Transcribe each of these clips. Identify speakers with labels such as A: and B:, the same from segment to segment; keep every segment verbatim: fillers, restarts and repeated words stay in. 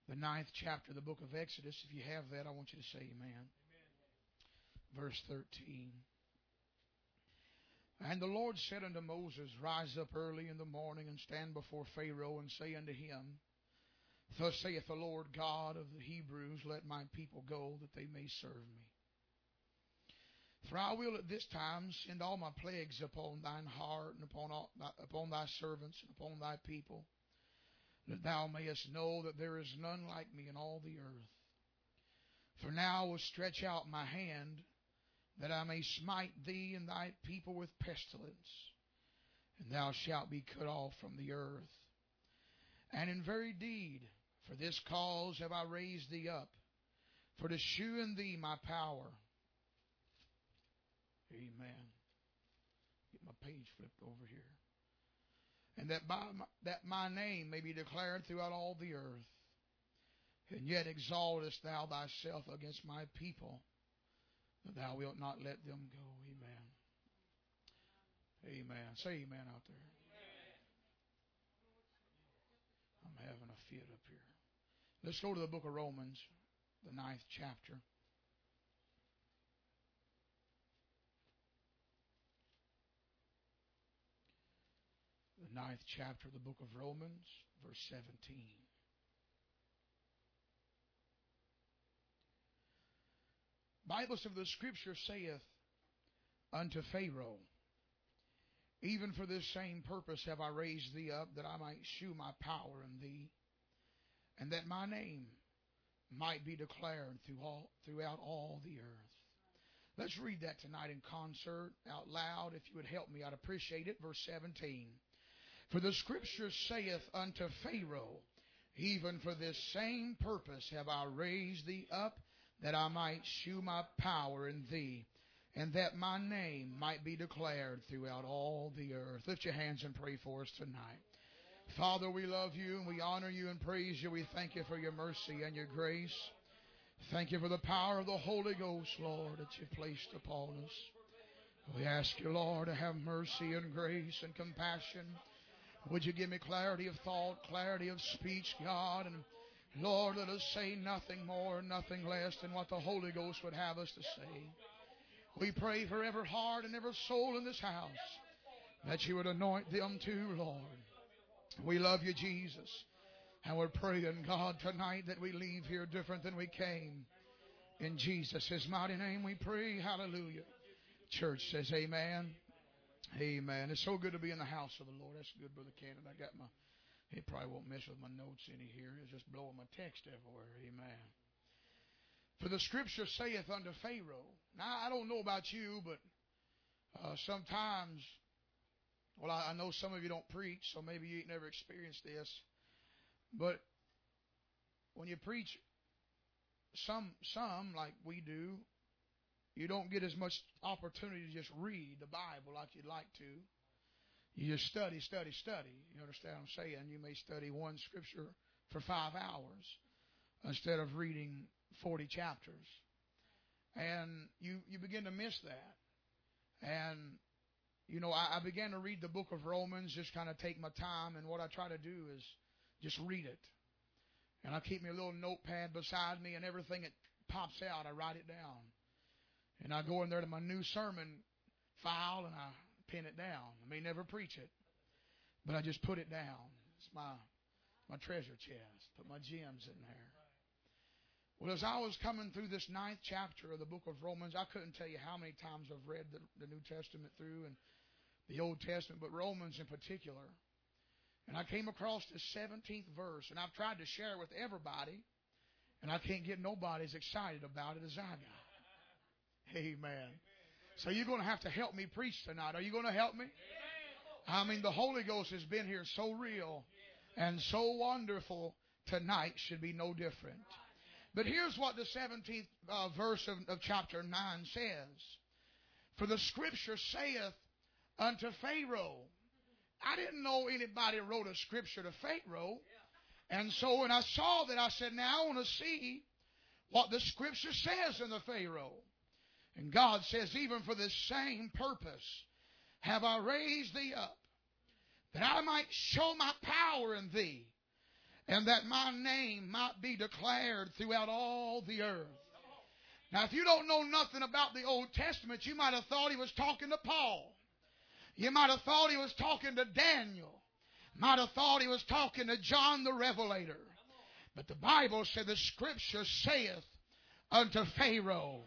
A: the ninth chapter of the book of Exodus. If you have that, I want you to say amen. Amen. Verse thirteen. And the Lord said unto Moses, Rise up early in the morning, and stand before Pharaoh, and say unto him, Thus saith the Lord God of the Hebrews, Let my people go, that they may serve me. For I will at this time send all my plagues upon thine heart, and upon, all, upon thy servants, and upon thy people, that thou mayest know that there is none like me in all the earth. For now I will stretch out my hand, that I may smite thee and thy people with pestilence, and thou shalt be cut off from the earth. And in very deed, for this cause have I raised thee up, for to shew in thee my power. Amen. Get my page flipped over here. And that by my, that my name may be declared throughout all the earth. And yet exaltest thou thyself against my people, that thou wilt not let them go. Amen. Amen. Say amen out there. I'm having a fit up here. Let's go to the book of Romans, the ninth chapter. The ninth chapter of the book of Romans, verse seventeen. Bible says, the Scripture saith unto Pharaoh, Even for this same purpose have I raised thee up, that I might shew my power in thee, and that my name might be declared through all, throughout all the earth. Let's read that tonight in concert, out loud. If you would help me, I'd appreciate it. Verse seventeen. For the Scripture saith unto Pharaoh, Even for this same purpose have I raised thee up, that I might shew my power in thee, and that my name might be declared throughout all the earth. Lift your hands and pray for us tonight. Father, we love you and we honor you and praise you. We thank you for your mercy and your grace. Thank you for the power of the Holy Ghost, Lord, that you've placed upon us. We ask you, Lord, to have mercy and grace and compassion. Would you give me clarity of thought, clarity of speech, God, and Lord, let us say nothing more, nothing less than what the Holy Ghost would have us to say. We pray for every heart and every soul in this house, that you would anoint them too, Lord. We love you, Jesus. And we're praying, God, tonight that we leave here different than we came. In Jesus' mighty name we pray. Hallelujah. Church says amen. Amen. It's so good to be in the house of the Lord. That's good, Brother Cannon. I got my... He probably won't mess with my notes any here. It's just blowing my text everywhere. Amen. For the Scripture saith unto Pharaoh. Now, I don't know about you, but uh, sometimes, well, I, I know some of you don't preach, so maybe you ain't never experienced this. But when you preach, some, some like we do, you don't get as much opportunity to just read the Bible like you'd like to. You just study, study, study. You understand what I'm saying? You may study one scripture for five hours instead of reading forty chapters. And you, you begin to miss that. And, you know, I, I began to read the book of Romans, just kind of take my time. And what I try to do is just read it. And I keep me a little notepad beside me, and everything that pops out, I write it down. And I go in there to my new sermon file, and I pin it down. I may never preach it, but I just put it down. It's my my treasure chest. Put my gems in there. Well, as I was coming through this ninth chapter of the book of Romans, I couldn't tell you how many times I've read the, the New Testament through and the Old Testament, but Romans in particular. And I came across the seventeenth verse, and I've tried to share it with everybody, and I can't get nobody as excited about it as I got. Amen. So you're going to have to help me preach tonight. Are you going to help me? I mean, the Holy Ghost has been here so real and so wonderful. Tonight should be no different. But here's what the seventeenth uh, verse of, of chapter nine says. For the Scripture saith unto Pharaoh. I didn't know anybody wrote a scripture to Pharaoh. And so when I saw that, I said, now I want to see what the Scripture says in the Pharaoh. And God says, even for this same purpose have I raised thee up, that I might show my power in thee, and that my name might be declared throughout all the earth. Now, if you don't know nothing about the Old Testament, you might have thought he was talking to Paul. You might have thought he was talking to Daniel. Might have thought he was talking to John the Revelator. But the Bible said, the Scripture saith unto Pharaoh.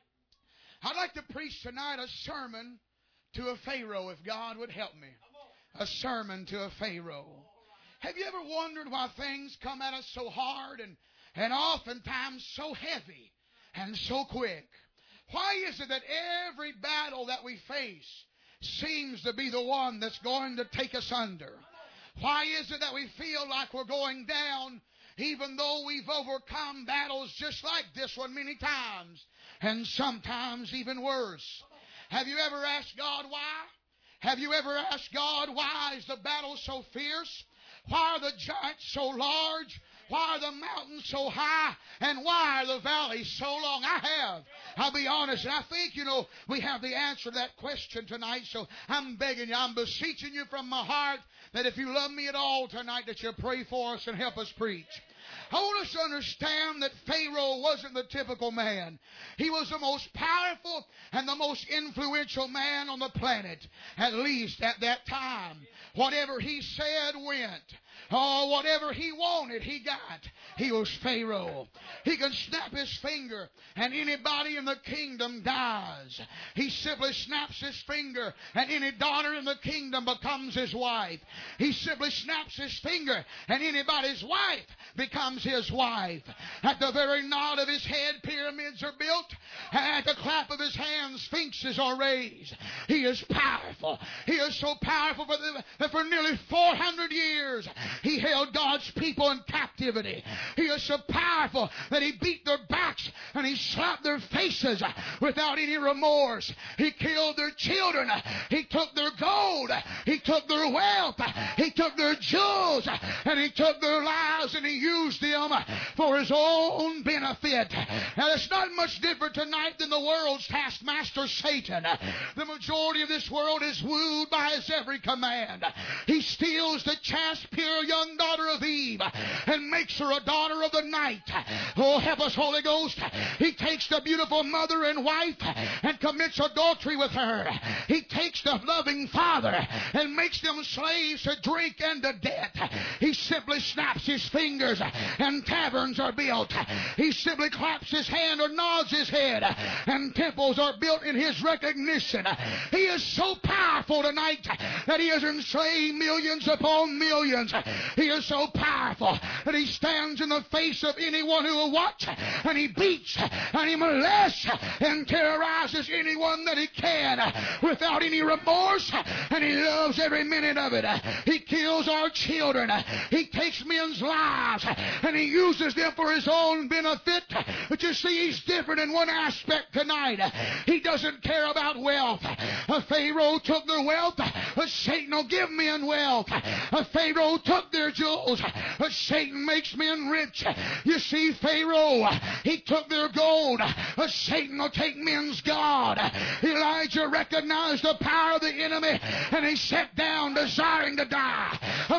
A: I'd like to preach tonight a sermon to a Pharaoh, if God would help me. A sermon to a Pharaoh. Have you ever wondered why things come at us so hard and, and oftentimes so heavy and so quick? Why is it that every battle that we face seems to be the one that's going to take us under? Why is it that we feel like we're going down even though we've overcome battles just like this one many times, and sometimes even worse? Have you ever asked God why? Have you ever asked God, why is the battle so fierce? Why are the giants so large? Why are the mountains so high? And why are the valleys so long? I have. I'll be honest, and I think, you know, we have the answer to that question tonight. So I'm begging you, I'm beseeching you from my heart that if you love me at all tonight, that you pray for us and help us preach. I want us to understand that Pharaoh wasn't the typical man. He was the most powerful and the most influential man on the planet, at least at that time. Whatever he said went. Oh, whatever he wanted, he got. He was Pharaoh. He can snap his finger and anybody in the kingdom dies. He simply snaps his finger and any daughter in the kingdom becomes his wife. He simply snaps his finger and anybody's wife becomes his wife. At the very nod of his head, pyramids are built. At the clap of his hands, sphinxes are raised. He is powerful. He is so powerful that for nearly four hundred years he held God's people in captivity. He is so powerful that he beat their backs and he slapped their faces without any remorse. He killed their children. He took their gold. He took their wealth. He took their jewels. And he took their lives and he used them for his own benefit. Now, it's not much different tonight than the world's taskmaster, Satan. The majority of this world is wooed by his every command. He steals the chaste, pure young daughter of Eve and makes her a daughter of the night. Oh, help us, Holy Ghost. He takes the beautiful mother and wife and commits adultery with her. He takes the loving father and makes them slaves to drink and to debt. He simply snaps his fingers and taverns are built. He simply claps his hand or nods his head and temples are built in his recognition. He is so powerful tonight that he has enslaved millions upon millions. He is so powerful that he stands in the face of anyone who will watch, and he beats and he molests and terrorizes anyone that he can without any remorse, and he loves every minute of it. He kills our children. He takes men's lives and he uses them for his own benefit. But you see, he's different in one aspect tonight. He doesn't care about wealth. Pharaoh took their wealth, but Satan will give men wealth. Pharaoh took their jewels, but Satan makes men rich. You see, Pharaoh, he took their gold, but Satan will take men's God. Elijah recognized the power of the enemy, and he sat down desiring to die.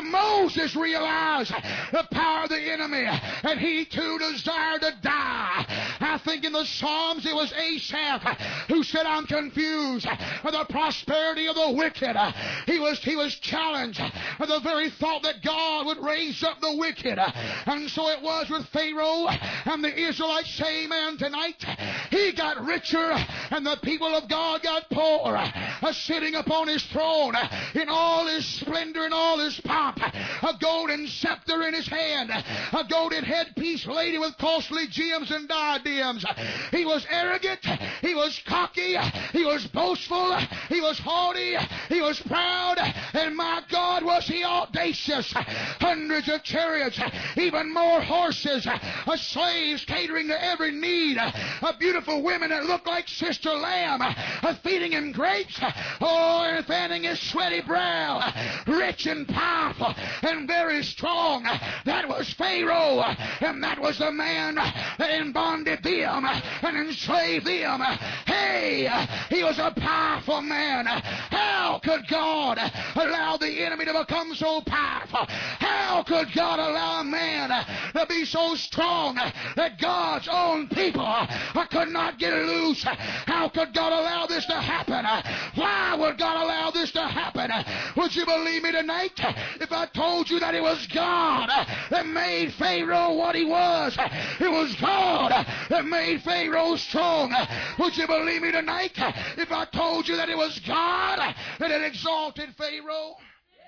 A: Moses realized the power of the enemy, and he too desired to die. I think in the Psalms it was Asaph who said, I'm confused by the prosperity of the wicked. He was, he was challenged by the very thought that God would raise up the wicked. And so it was with Pharaoh and the Israelites. Say amen tonight. He got richer and the people of God got poor. Sitting upon his throne in all his splendor and all his pomp, a golden scepter in his hand, a golden headpiece laden with costly gems and diadems. He was arrogant, he was cocky, he was boastful, he was haughty, he was proud, and my God, was he audacious. Hundreds of chariots, even more horses, a slaves catering to every need, a beautiful women that looked like Sister Lamb, a feeding him grapes, oh, and fanning his sweaty brow, rich and powerful and very strong. That was Pharaoh, and that was the man that embonded them and enslaved them. Hey, he was a powerful man. How How could God allow the enemy to become so powerful? How could God allow a man to be so strong that God's own people could not get loose? How could God allow this to happen? Why would God allow this to happen? Would you believe me tonight if I told you that it was God that made Pharaoh what he was? It was God that made Pharaoh strong. Would you believe me tonight if I told you that it was God that had exalted Pharaoh?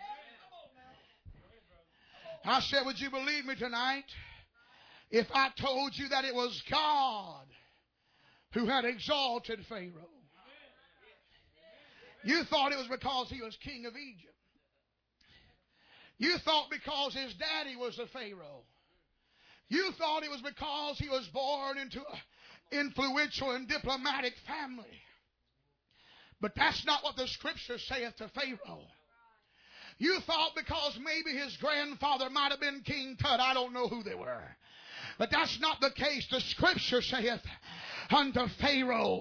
A: I said, would you believe me tonight if I told you that it was God who had exalted Pharaoh? You thought it was because he was king of Egypt. You thought because his daddy was a Pharaoh. You thought it was because he was born into an influential and diplomatic family. But that's not what the Scripture saith to Pharaoh. You thought because maybe his grandfather might have been King Tut. I don't know who they were. But that's not the case. The Scripture saith unto Pharaoh,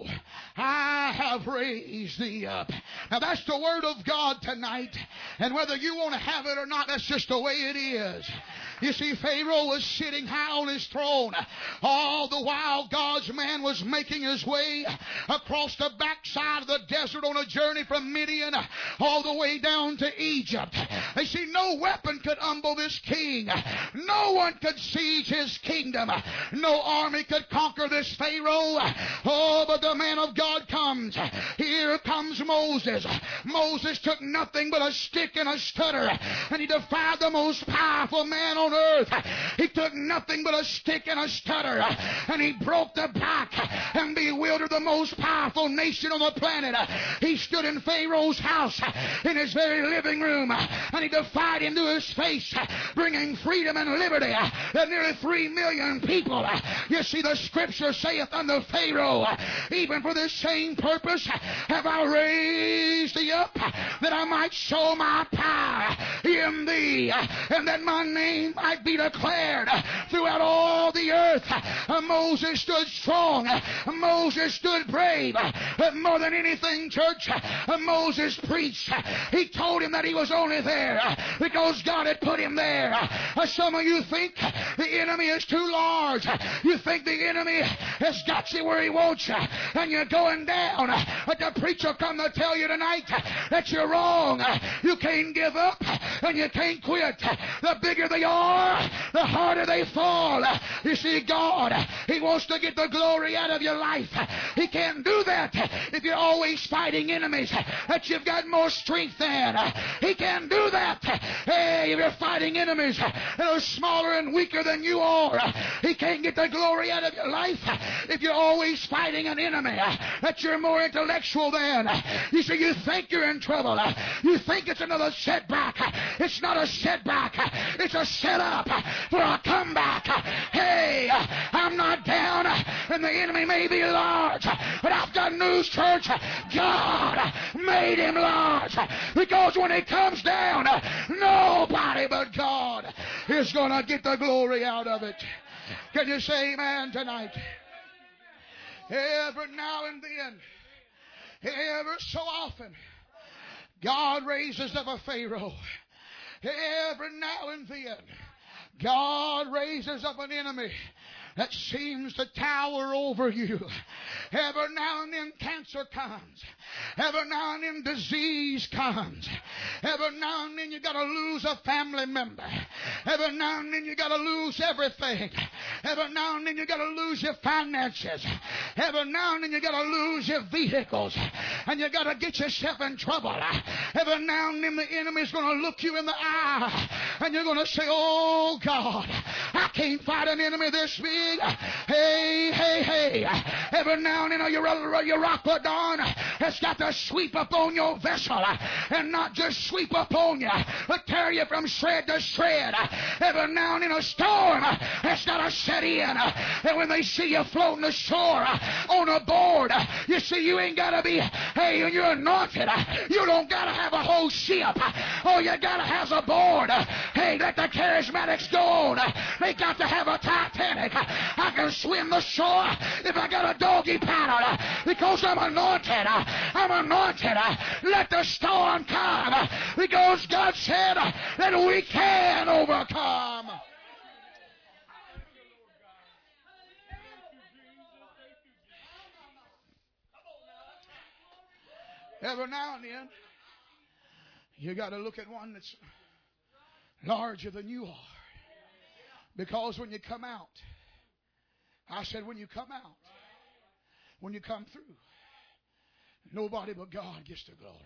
A: I have raised thee up. Now that's the word of God tonight. And whether you want to have it or not, that's just the way it is. You see, Pharaoh was sitting high on his throne. All the while God's man was making his way across the backside of the desert on a journey from Midian all the way down to Egypt. You see, no weapon could humble this king. No one could siege his kingdom. No army could conquer this Pharaoh. Oh, but the man of God comes. Here comes Moses. Moses took nothing but a stick and a stutter, and he defied the most powerful man on earth. He took nothing but a stick and a stutter, and he broke the back and bewildered the most powerful nation on the planet. He stood in Pharaoh's house in his very living room, and he defied him to his face, bringing freedom and liberty to nearly three million people. You see, the Scripture saith unto Pharaoh, even for this same purpose have I raised thee up, that I might show my power in thee, and that my name might be declared throughout all the earth. Moses stood strong. Moses stood brave. But more than anything, church, Moses preached. He told him that he was only there because God had put him there. Some of you think the enemy is too large. You think the enemy has got you where he wants you, and you're going down. But the preacher come to tell you tonight that you're wrong. You can't give up, and you can't quit. The bigger they are, the harder they fall. You see, God, He wants to get the glory out of your life. He can't do that if you're always fighting enemies that you've got more strength than. He can't do that. Hey, if you're fighting enemies that are smaller and weaker than you are, He can't get the glory out of your life if you're always fighting an enemy that you're more intellectual than. You see, you think you're in trouble. You think it's another setback. It's not a setback. It's a setup for a comeback. Hey, I'm not down, and the enemy may be large, but I've got news, church. God made him large, because when he comes down, nobody but God is going to get the glory out of it. Can you say amen tonight? Every now and then, every so often, God raises up a Pharaoh. Every now and then, God raises up an enemy that seems to tower over you. Every now and then cancer comes. Every now and then disease comes. Every now and then you got to lose a family member. Every now and then you got to lose everything. Every now and then you got to lose your finances. Every now and then you got to lose your vehicles. And you got to get yourself in trouble. Every now and then the enemy's going to look you in the eye. And you're going to say, oh God, I can't fight an enemy this big. Hey, hey, hey. Every now and then your, your Euroclydon has got to sweep up on your vessel, and not just sweep up on you, but tear you from shred to shred. Every now and then a storm has got to set in, and when they see you floating ashore on a board, you see you ain't got to be, hey, when you're anointed, you don't got to have a whole ship. All you got to have is a board. Hey, let the charismatics go on. They got to have a Titanic. I can swim the shore if I got a doggy paddle. because I'm anointed. I'm anointed. Let the storm come because God said that we can overcome. Every now and then, you got to look at one that's larger than you are. Because when you come out, I said when you come out, when you come through, nobody but God gets the glory.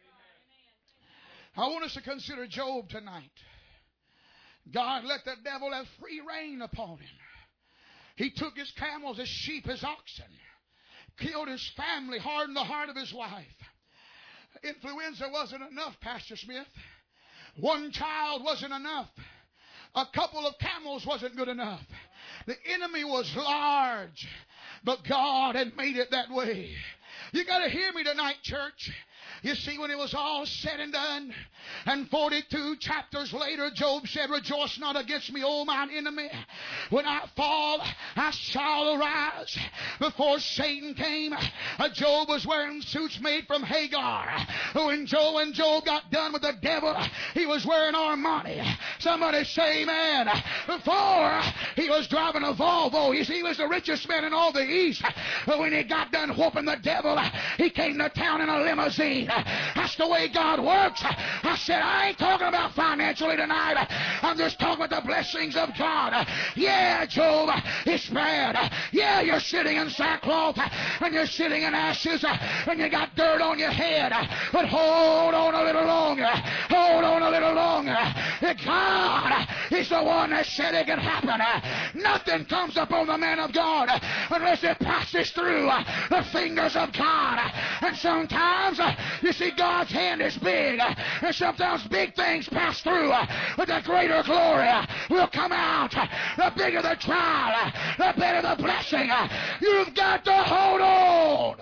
A: I want us to consider Job tonight. God let the devil have free reign upon him. He took his camels, his sheep, his oxen, killed his family, hardened the heart of his wife. Influenza wasn't enough, Pastor Smith. One child wasn't enough. A couple of camels wasn't good enough. The enemy was large, but God had made it that way. You got to hear me tonight, church. You see, when it was all said and done, and forty-two chapters later, Job said, rejoice not against me, O mine enemy. When I fall, I shall arise. Before Satan came, Job was wearing suits made from Hagar. When Job, when Job got done with the devil, he was wearing Armani. Somebody say amen. Before, he was driving a Volvo. You see, he was the richest man in all the East. But when he got done whooping the devil, he came to town in a limousine. That's the way God works. I said, I ain't talking about financially tonight. I'm just talking about the blessings of God. Yeah, Job, it's bad. Yeah, you're sitting in sackcloth and you're sitting in ashes and you got dirt on your head. But hold on a little longer. Hold on a little longer. God is the one that said it can happen. Nothing comes upon the man of God unless it passes through the fingers of God. And sometimes, you see, God's hand is big, and sometimes big things pass through, but the greater glory will come out. The bigger the trial, the better the blessing. You've got to hold on.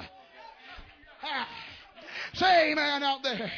A: Say amen out there.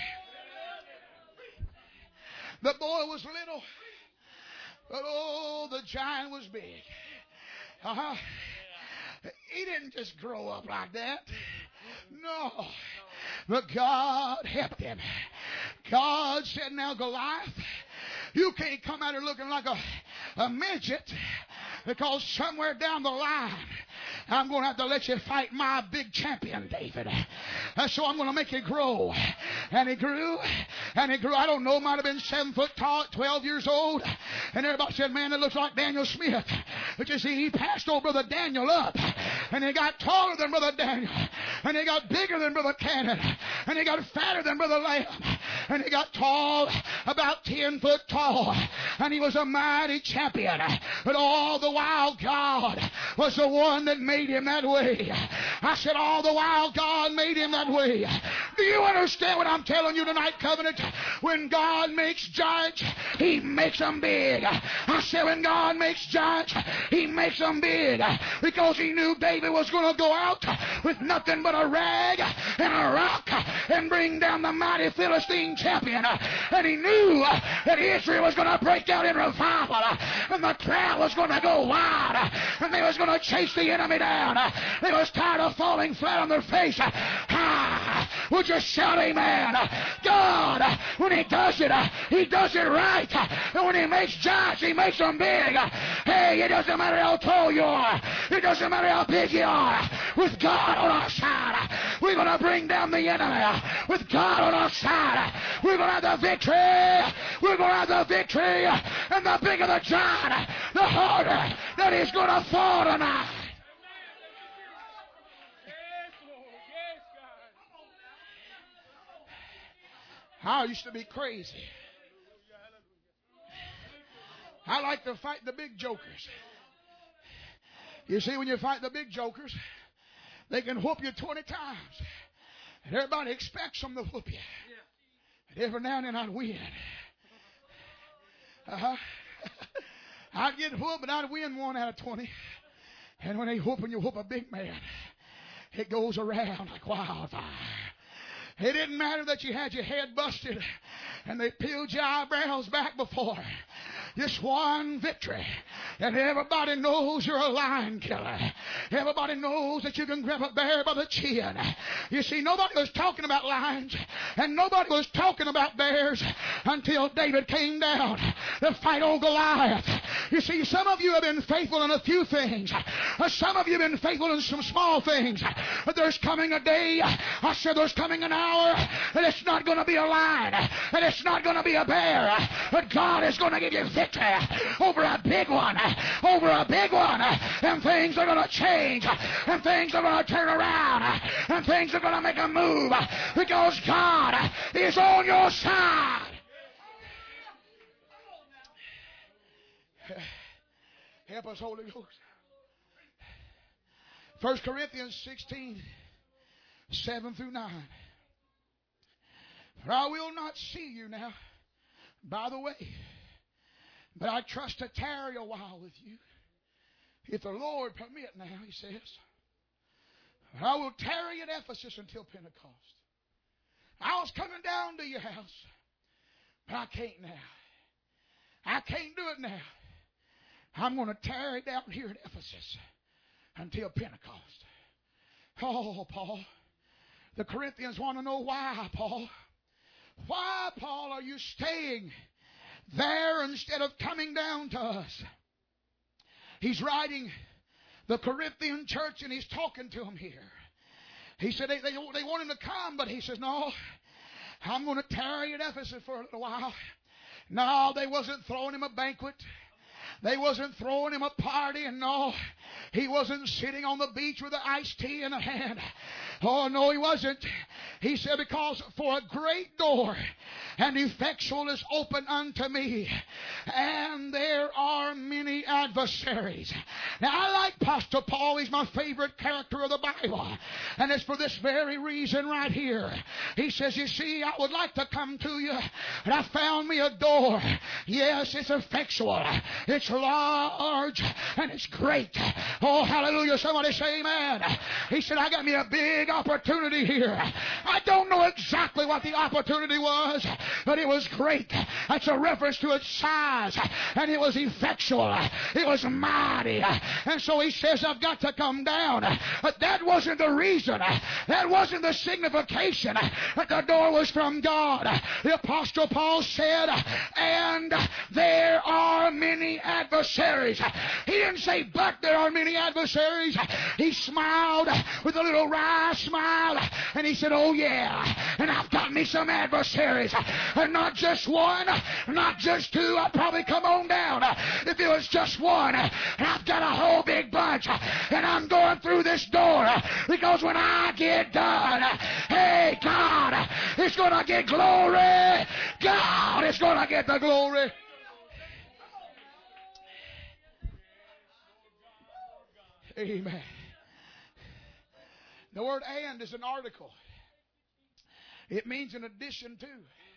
A: The boy was little, but oh, the giant was big. Uh-huh. He didn't just grow up like that. No. But God helped him. God said, now Goliath, you can't come out here looking like a, a midget, because somewhere down the line, I'm going to have to let you fight my big champion, David. And so I'm going to make you grow. And he grew, and he grew. I don't know, might have been seven foot tall at twelve years old. And everybody said, man, that looks like Daniel Smith. But you see, he passed old Brother Daniel up. And he got taller than Brother Daniel. And he got bigger than Brother Cannon. And he got fatter than Brother Lamb. And he got tall, about ten foot tall. And he was a mighty champion. But all the while, God was the one that made him that way. I said, all the while, God made him that way. Do you understand what I'm telling you tonight, Covenant? When God makes giants, He makes them big. I said, when God makes giants, He makes them big. Because He knew David was going to go out with nothing but a rag and a rock and bring down the mighty Philistine champion. And He knew that Israel was going to break out in revival. And the crowd was going to go wild. And they was going to chase the enemy down. They was tired of falling flat on their face. Ah, would you shout amen? God, when He does it, He does it right. And when He makes giants, He makes them big. Hey, it doesn't matter how tall you are. It doesn't matter how big you are. With God on our side, we're going to bring down the enemy. With God on our side, we're going to have the victory. We're going to have the victory. And the bigger the giant, the harder that He's going to fall tonight. I used to be crazy. I like to fight the big jokers. You see, when you fight the big jokers, they can whoop you twenty times. And everybody expects them to whoop you. And every now and then I'd win. Uh-huh. I'd get whooped, but I'd win one out of twenty. And when they whoop and you whoop a big man, it goes around like wildfire. It didn't matter that you had your head busted and they peeled your eyebrows back before. Just one victory. And everybody knows you're a lion killer. Everybody knows that you can grab a bear by the chin. You see, nobody was talking about lions and nobody was talking about bears until David came down to fight old Goliath. You see, some of you have been faithful in a few things. Some of you have been faithful in some small things. But there's coming a day, I said there's coming an hour, and it's not going to be a lion, and it's not going to be a bear, but God is going to give you victory over a big one, over a big one, and things are going to change, and things are going to turn around, and things are going to make a move, because God is on your side. Help us, Holy Ghost. First Corinthians sixteen, seven through nine. For I will not see you now by the way, but I trust to tarry a while with you. If the Lord permit now, he says. I will tarry at Ephesus until Pentecost. I was coming down to your house, but I can't now. I can't do it now. I'm going to tarry down here at Ephesus until Pentecost. Oh, Paul. The Corinthians want to know why, Paul. Why, Paul, are you staying there instead of coming down to us? He's writing the Corinthian church and he's talking to them here. He said they, they, they want him to come, but he says, no, I'm going to tarry at Ephesus for a little while. No, they wasn't throwing him a banquet. They wasn't throwing him a party, and no, he wasn't sitting on the beach with an iced tea in a hand. Oh, no, he wasn't. He said, because for a great door and effectual is open unto me, and there are many adversaries. Now, I like Apostle Paul. He's my favorite character of the Bible. And it's for this very reason right here. He says, you see, I would like to come to you, and I found me a door. Yes, it's effectual. It's large, and it's great. Oh, hallelujah. Somebody say amen. He said, I got me a big opportunity here. I don't know exactly what the opportunity was, but it was great. That's a reference to its size, and it was effectual. It was mighty. And so he says, I've got to come down. But that wasn't the reason. That wasn't the signification that the door was from God. The Apostle Paul said, and there are many adversaries. He didn't say, but there are many adversaries. He smiled with a little wry smile, and he said, oh yeah, and I've got me some adversaries. And not just one, not just two. I'd probably come on down if it was just one. And I've got a whole big bunch, and I'm going through this door, because when I get done, hey, God is going to get glory. God is going to get the glory. Amen. The word and is an article. It means in addition to.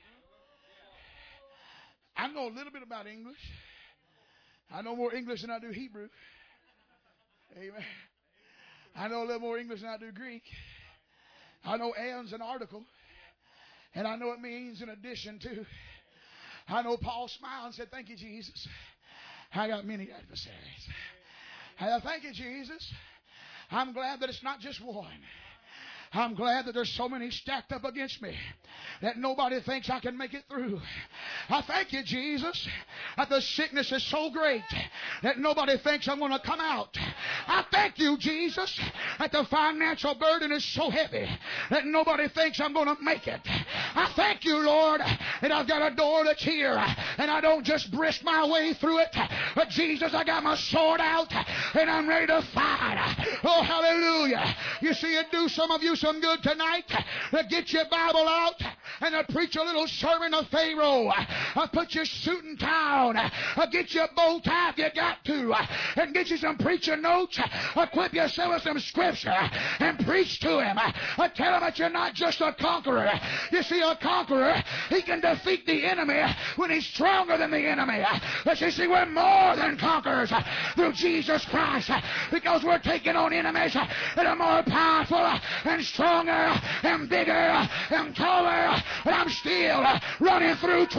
A: I know a little bit about English. I know more English than I do Hebrew. Amen. I know a little more English than I do Greek. I know and's an article. And I know it means in addition to. I know Paul smiled and said, thank you, Jesus. I got many adversaries. And thank you, Jesus. I'm glad that it's not just one. I'm glad that there's so many stacked up against me that nobody thinks I can make it through. I thank you, Jesus, that the sickness is so great that nobody thinks I'm going to come out. I thank you, Jesus, that the financial burden is so heavy that nobody thinks I'm going to make it. I thank you, Lord, that I've got a door that's here and I don't just brisk my way through it, but Jesus, I got my sword out and I'm ready to fight. Oh, hallelujah. You see, it do some of you some good tonight to get your Bible out and to preach a little sermon of Pharaoh. I'll put your suit and tie on. I'll get you a bow tie if you got to. And get you some preacher notes. Equip yourself with some scripture and preach to him. I tell him that you're not just a conqueror. You see, a conqueror, he can defeat the enemy when he's stronger than the enemy. But you see, we're more than conquerors through Jesus Christ, because we're taking on enemies that are more powerful and stronger and bigger and taller. But I'm still running through troops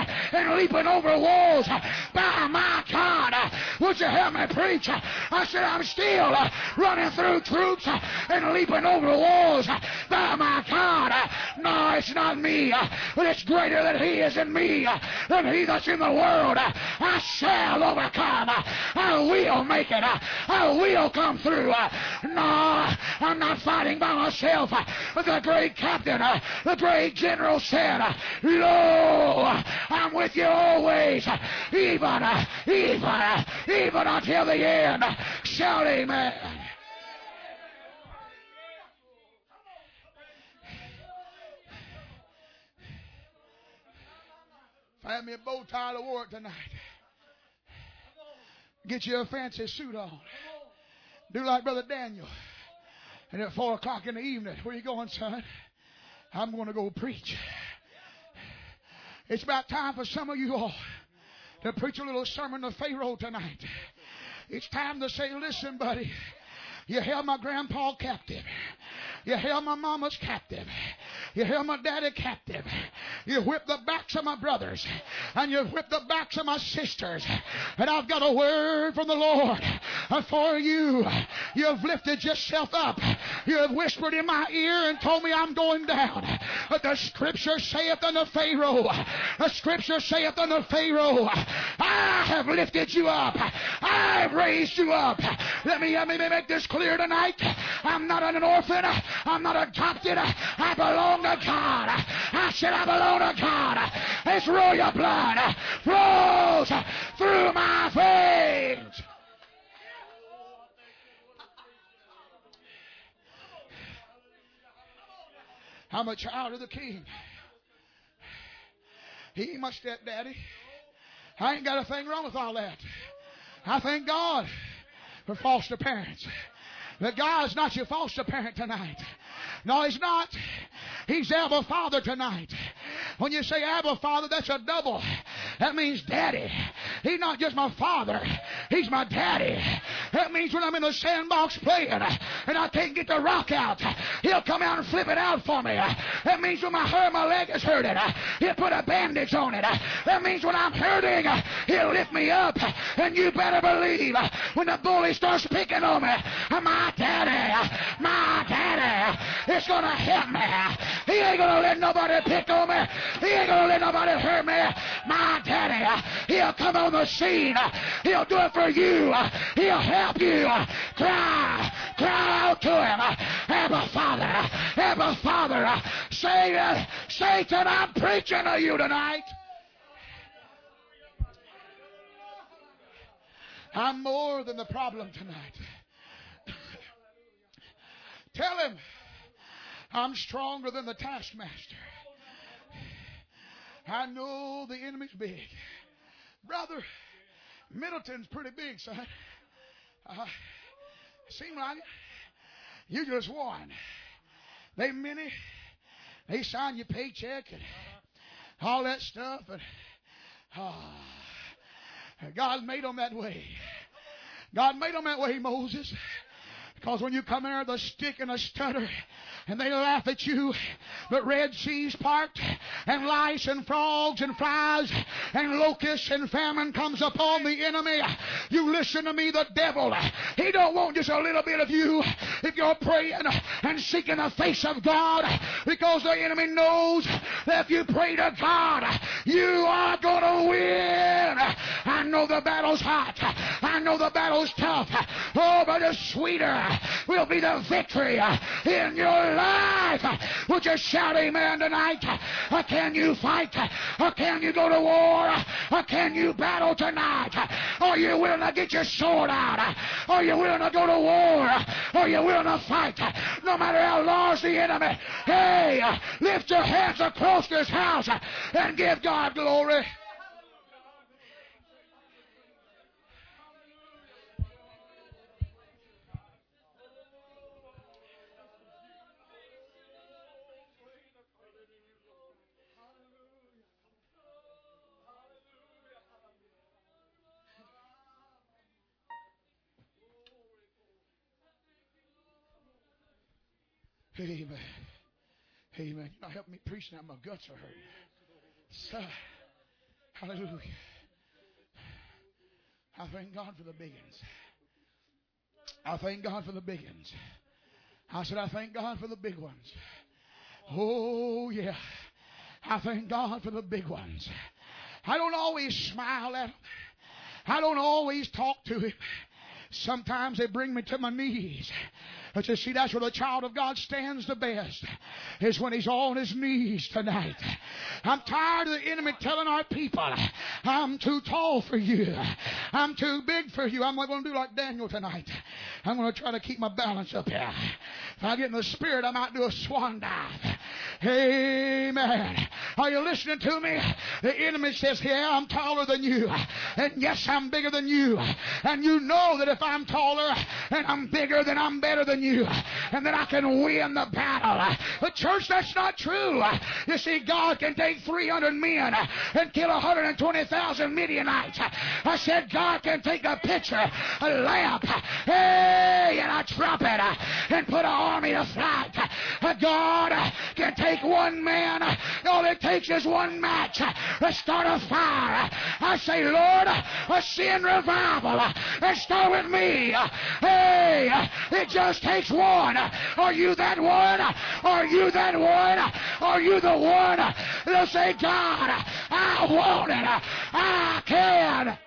A: and leaping over walls. By my God, would you help me preach? I said, I'm still running through troops and leaping over walls. By my God, no, it's not me, but it's greater than he is in me, than he that's in the world. I shall overcome. I will make it. I will come through. No, I'm not fighting by myself. The great captain, the great general said, lo, I'm with you always, even, even, even until the end. Shout amen. Find me a bow tie to work tonight. Get you a fancy suit on. Do like Brother Daniel. And at four o'clock in the evening, where you going, son? I'm going to go preach. It's about time for some of you all to preach a little sermon to Pharaoh tonight. It's time to say, listen, buddy, you held my grandpa captive. You held my mama's captive. You held my daddy captive. You whipped the backs of my brothers. And you whipped the backs of my sisters. And I've got a word from the Lord for you. You've lifted yourself up. You have whispered in my ear and told me I'm going down. But the scripture saith unto Pharaoh, the scripture saith unto Pharaoh, I have lifted you up. I have raised you up. Let me, let me make this clear tonight. I'm not an orphan. I'm not adopted. I belong to God. I said I belong to God. This royal blood flows through my veins. I'm a child of the King. He ain't my stepdaddy. I ain't got a thing wrong with all that. I thank God for foster parents. But God's not your foster parent tonight. No, He's not. He's Abba Father tonight. When you say Abba Father, that's a double. That means daddy. He's not just my father. He's my daddy. That means when I'm in the sandbox playing and I can't get the rock out, He'll come out and flip it out for me. That means when my, hurt, my leg is hurting, He'll put a bandage on it. That means when I'm hurting, He'll lift me up. And you better believe when the bully starts picking on me, my daddy, my daddy is going to help me. He ain't going to let nobody pick on me. He ain't going to let nobody hurt me. My daddy, He'll come on the scene. He'll do it for you. He'll help you. Cry, cry out to Him. Abba Father, Abba Father. Say, Satan, I'm preaching to you tonight. I'm more than the problem tonight. Tell him I'm stronger than the taskmaster. I know the enemy's big. Brother, Middleton's pretty big, son. Uh, seem like it. You just won. They many. They sign your paycheck and all that stuff. And uh, God made them that way. God made them that way, Moses. Because when you come in there with a stick and a stutter, and they laugh at you, but Red Sea's part, and lice and frogs and flies and locusts and famine comes upon the enemy. You listen to me, the devil, he don't want just a little bit of you if you're praying and seeking the face of God, because the enemy knows that if you pray to God, you are going to win. I know the battle's hot. I know the battle's tough. Oh, but it's sweeter will be the victory in your life. Would you shout amen tonight? Or can you fight? Or can you go to war? Or can you battle tonight? Are you willing to get your sword out? Are you willing to go to war? Are you willing to fight? No matter how large the enemy. Hey, lift your hands across this house and give God glory. Amen. Amen. You're not helping me preach now. My guts are hurting. So, Hallelujah. I thank God for the big ones. I thank God for the big ones. I said, I thank God for the big ones. Oh, yeah. I thank God for the big ones. I don't always smile at them. I don't always talk to him. Sometimes they bring me to my knees. But you see, that's where the child of God stands the best, is when he's on his knees tonight. I'm tired of the enemy telling our people, I'm too tall for you. I'm too big for you. I'm not going to do like Daniel tonight. I'm going to try to keep my balance up here. If I get in the spirit, I might do a swan dive. Amen. Are you listening to me? The enemy says, yeah, I'm taller than you. And yes, I'm bigger than you. And you know that if I'm taller and I'm bigger, then I'm better than you. And then I can win the battle. But church, that's not true. You see, God can take three hundred men and kill one hundred twenty thousand Midianites. I said, God can take a pitcher, a lamp, hey, and a trumpet, and put an army to flight. God can take one man. All it takes is one match to start a fire. I say, Lord, a sin revival. And start with me. Hey, it just takes one. Are you that one? Are you that one? Are you the one? They'll say, God, I want it. I can.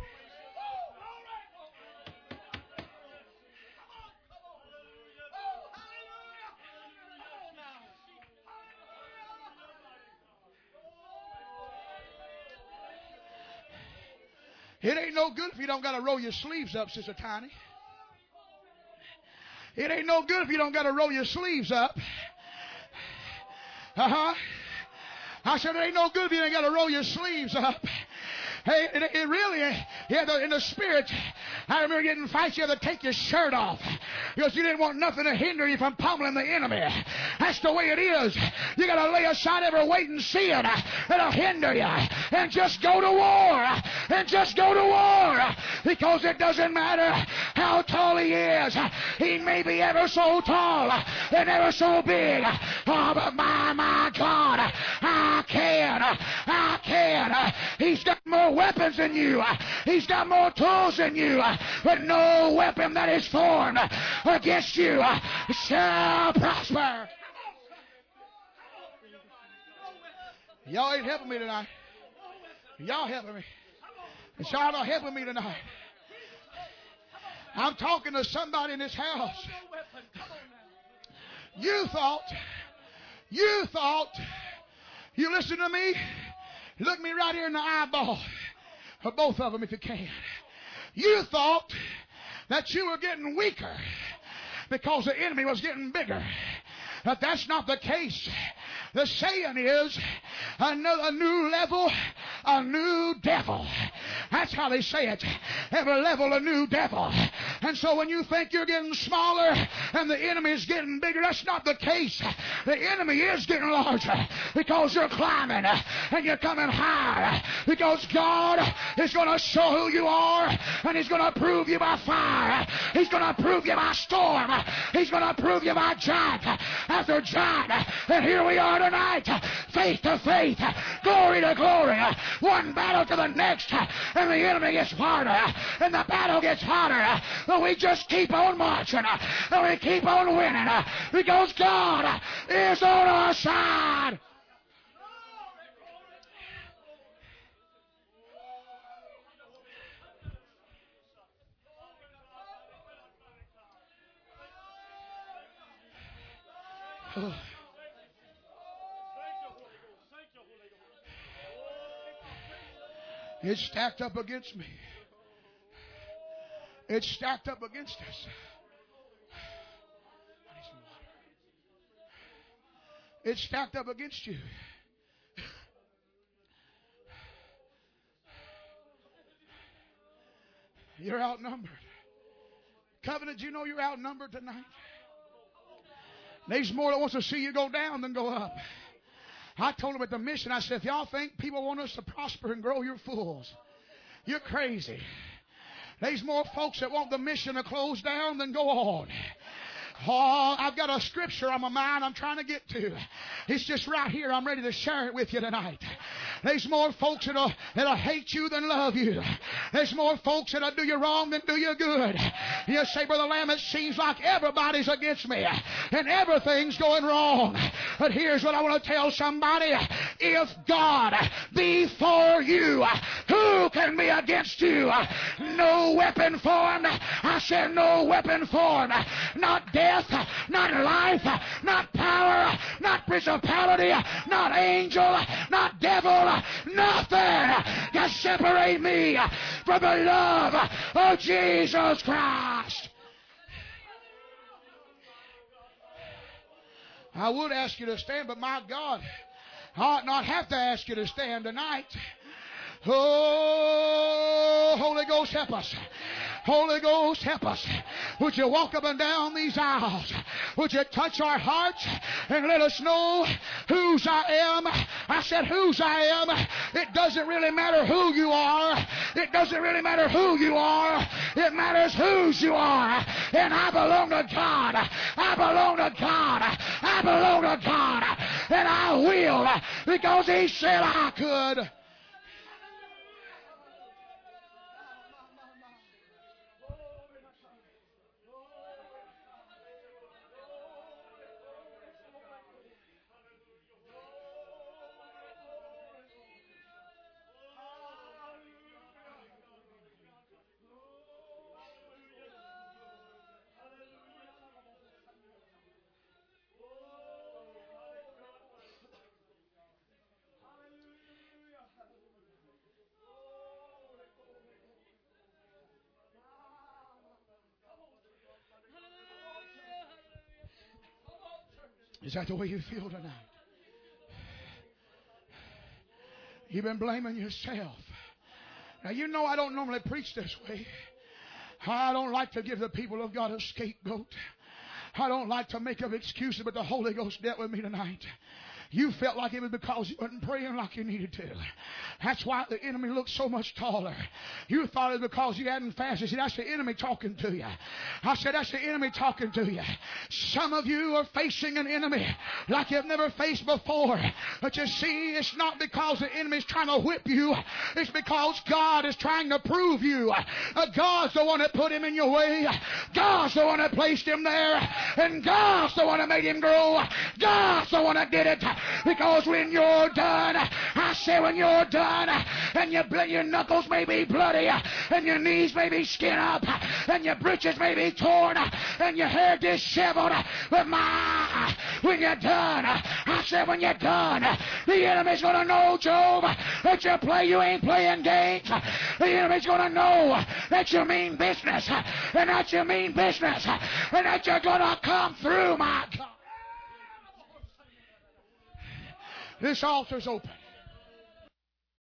A: It ain't no good if you don't got to roll your sleeves up, Sister Tiny. It ain't no good if you don't got to roll your sleeves up. Uh-huh. I said it ain't no good if you ain't got to roll your sleeves up. Hey, it, it really, yeah, the, in the spirit, I remember getting fights, you had to take your shirt off because you didn't want nothing to hinder you from pummeling the enemy. That's the way it is. You got to lay aside every weight and sin that'll hinder you and just go to war. And just go to war, because it doesn't matter how tall he is. He may be ever so tall and ever so big. Oh, but my, my God, I can, I can. He's got more weapons than you. He's got more tools than you. But no weapon that is formed against you shall prosper. Y'all ain't helping me tonight. Y'all helping me. And y'all not helping me tonight. I'm talking to somebody in this house. You thought, you thought, you listen to me? Look me right here in the eyeball. Or both of them if you can. You thought that you were getting weaker because the enemy was getting bigger. But that's not the case. The saying is, another new level, a new devil. That's how they say it. Every level, a new devil. And so when you think you're getting smaller and the enemy is getting bigger, that's not the case. The enemy is getting larger because you're climbing and you're coming higher. Because God is going to show who you are, and He's going to prove you by fire. He's going to prove you by storm. He's going to prove you by giant after giant. And here we are tonight, faith to faith, glory to glory, one battle to the next, and the enemy gets harder, and the battle gets harder, but we just keep on marching, and we keep on winning, because God is on our side. Oh. It's stacked up against me. It's stacked up against us. I need some water. It's stacked up against you. You're outnumbered. Covenant, you know you're outnumbered tonight. There's more that wants to see you go down than go up. I told them at the mission, I said, if y'all think people want us to prosper and grow, you're fools. You're crazy. There's more folks that want the mission to close down than go on. Oh, I've got a scripture on my mind I'm trying to get to. It's just right here. I'm ready to share it with you tonight. There's more folks that'll, that'll hate you than love you. There's more folks that'll do you wrong than do you good. You say, Brother Lamb, it seems like everybody's against me and everything's going wrong. But here's what I want to tell somebody. If God be for you, who can be against you? No weapon formed. I said no weapon formed. Not death, not life, not power, not principality, not angel, not devil, nothing can separate me from the love of Jesus Christ. I would ask you to stand, but my God, I ought not have to ask you to stand tonight. Oh, Holy Ghost, help us. Holy Ghost, help us. Would you walk up and down these aisles? Would you touch our hearts and let us know whose I am? I said whose I am. It doesn't really matter who you are. It doesn't really matter who you are. It matters whose you are. And I belong to God. I belong to God. I belong to God. And I will, because He said I could. Is that the way you feel tonight? You've been blaming yourself. Now, you know I don't normally preach this way. I don't like to give the people of God a scapegoat. I don't like to make up excuses, but the Holy Ghost dealt with me tonight. You felt like it was because you wasn't praying like you needed to. That's why the enemy looked so much taller. You thought it was because you hadn't fasted. See, that's the enemy talking to you. I said, that's the enemy talking to you. Some of you are facing an enemy like you've never faced before. But you see, it's not because the enemy is trying to whip you. It's because God is trying to prove you. Uh, God's the one that put him in your way. God's the one that placed him there. And God's the one that made him grow. God's the one that did it. Because when you're done, I say when you're done, and your, your knuckles may be bloody, and your knees may be skin up, and your breeches may be torn, and your hair disheveled, but my, when you're done, I said when you're done, the enemy's going to know, Job, that you play, you ain't playing games. The enemy's going to know that you mean business, and that you mean business, and that you're going to come through, my God. This altar's open.